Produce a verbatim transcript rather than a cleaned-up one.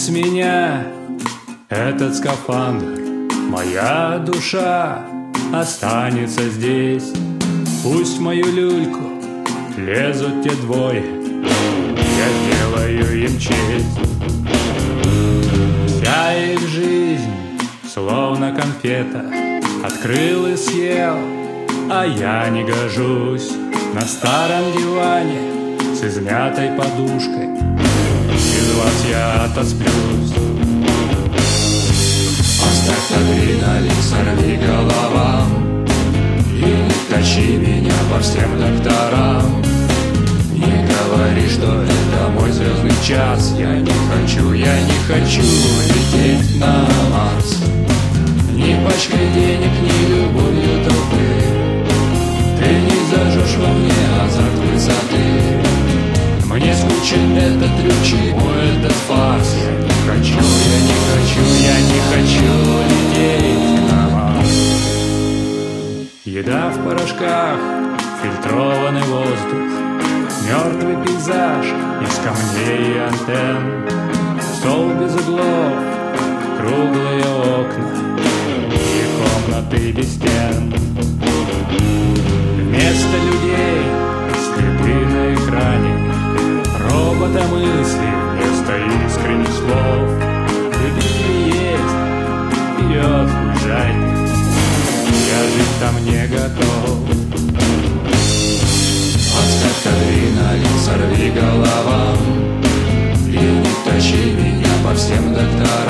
с меня этот скафандр, моя душа останется здесь. Пусть в мою люльку лезут те двое, я делаю им честь. Вся их жизнь словно конфета, открыл и съел, а я не гожусь. На старом диване с измятой подушкой без вас я отосплюсь. Оставь адреналин, сорви головам и не тащи меня по всем докторам. Не говори, что это мой звездный час. Я не хочу, я не хочу лететь на Марс. Ни пачкой денег, ни любовью толпы ты не зажжешь во мне азарт высоты. Мне скучен этот трюк, чего этот фарс. Я не хочу, я не хочу, я не хочу лететь на Марс. Еда в порошках, фильтрованный воздух, мертвый пейзаж из камней и антенн, стол без углов, круглые окна и комнаты без стен. Вместо людей следы на экране, робота мысли вместо искренних слов. Любить есть, вперед уезжайте, я жить там не готов. Оставь адреналин, сорви головам и не тащи меня по всем докторам.